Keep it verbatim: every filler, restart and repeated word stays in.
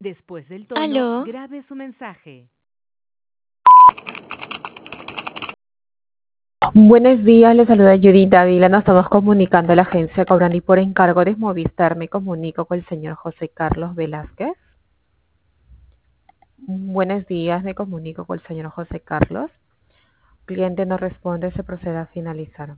Después del tono, Aló, grabe su mensaje. Buenos días, le saluda Judith Dávila. Nos estamos comunicando a la agencia Cobrandi por encargo de Movistar. Me comunico con el señor José Carlos Velázquez. Buenos días, me comunico con el señor José Carlos. Cliente no responde, se procede a finalizar.